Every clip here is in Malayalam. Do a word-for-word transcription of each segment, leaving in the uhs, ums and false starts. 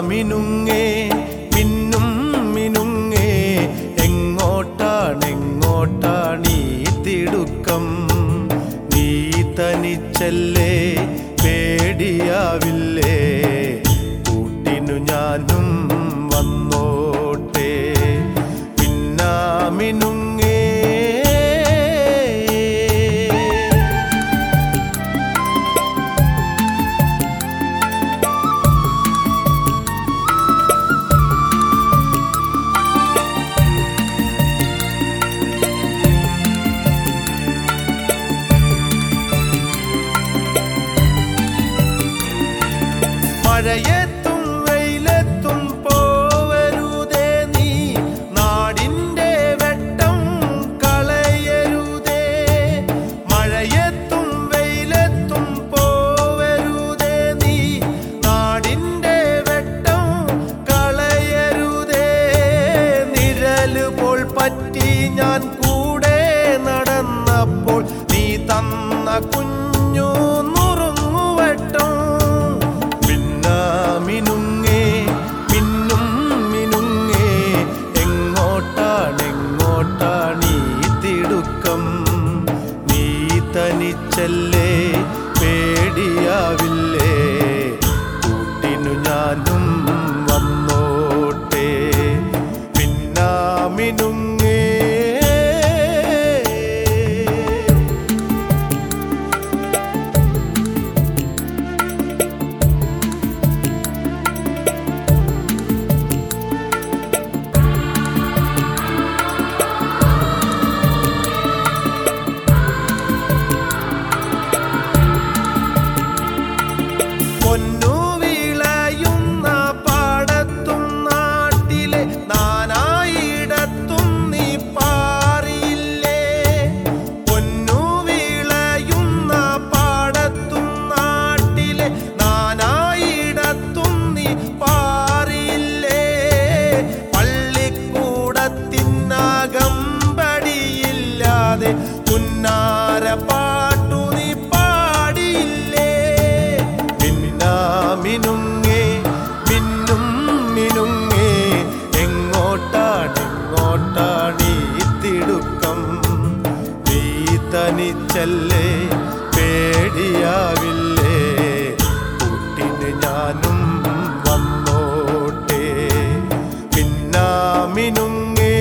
മിനുങ്ങേ മിന്നും മിനുങ്ങേ എങ്ങോട്ടാണെങ്ങോട്ടാണീ തിടുക്കം നീ തനിച്ചല്ലേ പേടിയാവില്ലേ കൂട്ടിനു ഞാനും വന്നോട്ടെ പിന്നാ മിനുങ്ങേ മഴയത്തും വെയിലത്തും പോവരുതേ നീ നാടിൻ്റെ വെട്ടം കളയരുതേ മഴയത്തും വെയിലത്തും പോവരുതേ നീ നാടിൻ്റെ വെട്ടം കളയരുതേ നിഴല് പോൽ പറ്റി ഞാൻ കൂടെ നടന്നപ്പോൾ നീ തന്ന കുഞ്ഞു നുറുങ്ങുവട്ടം മിനുങ്ങേ മിന്നും മിനുങ്ങേ എങ്ങോട്ടാണെങ്ങോട്ടാണീ തിടുക്കം നീ തനിച്ചല്ലേ പേടിയാവില്ലേ കൂട്ടിനു ഞാനും വന്നോട്ടെ പിന്നാ മിനുങ്ങേ പൊന്നു വിളയുന്ന പാടത്തും നാട്ടിലെ നാനായിടത്തും നീ പാറിയില്ലേ പൊന്നു വിളയുന്ന പാടത്തും നാട്ടിലെ നാനായിടത്തും നീ പാറിയില്ലേ പള്ളിക്കൂടത്തിനകമ്പടിയില്ലാതെ പുന്നാര പാട്ടു നീ മിനുങ്ങേ മിന്നും മിനുങ്ങേ എങ്ങോട്ടാണെങ്ങോട്ടാണീ തിടുക്കം നീ തനിച്ചല്ലേ പേടിയാവില്ലേ കൂട്ടിന് ഞാനും വന്നോട്ടെ പിന്നാ മിനുങ്ങേ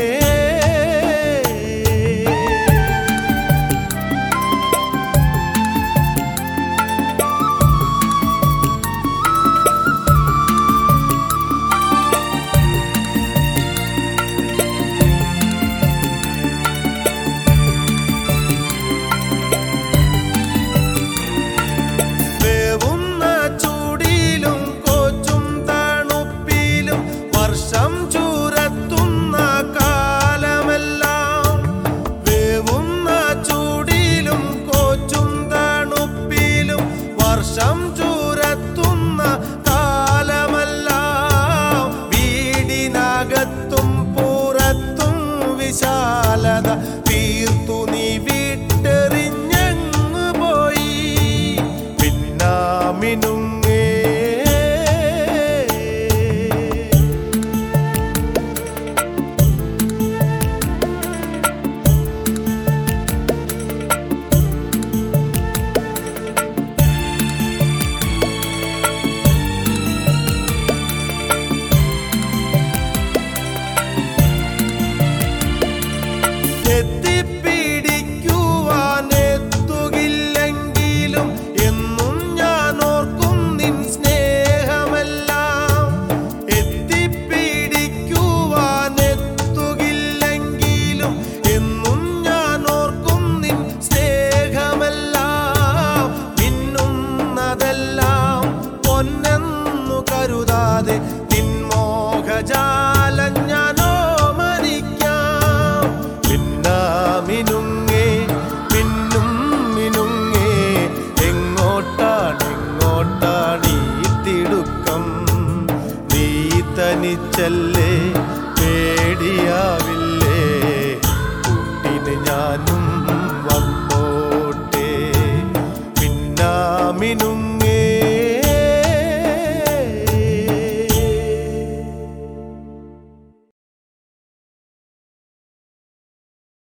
വർഷം ചൂരത്തുന്ന കാലമെല്ലാം വേവുന്ന ചൂടിലും കോച്ചും തണുപ്പിലും വർഷം ചൂരത്തുന്ന കാലമെല്ലാം വീടിനകത്തും പുറത്തും വിശാലത തീർത്തു നീ വിട്ടെറിഞ്ഞങ്ങ് പോയി പിന്നാ മിനുങ്ങേ എത്തിപ്പിടിക്കുവാനെത്തുകില്ലെങ്കിലും എന്നും ഞാൻ ഓർക്കും നിൻ സ്നേഹമെല്ലാം എത്തിപ്പിടിക്കുവാനെത്തുകില്ലെങ്കിലും എന്നും ഞാൻ ഓർക്കും നിൻ സ്നേഹമെല്ലാം മിന്നുന്നതെല്ലാം പൊന്നെന്നു കരുതാതെ നിൻ മോഹജാലം ഞാനോ മരിക്കാം പിന്നാ മിനുങ്ങേ മിന്നും മിനുങ്ങേ എങ്ങോട്ടാണെങ്ങോട്ടാണീ തിടുക്കം നീ തനിച്ചല്ലേ പേടിയാവില്ലേ കൂട്ടിന് ഞാനും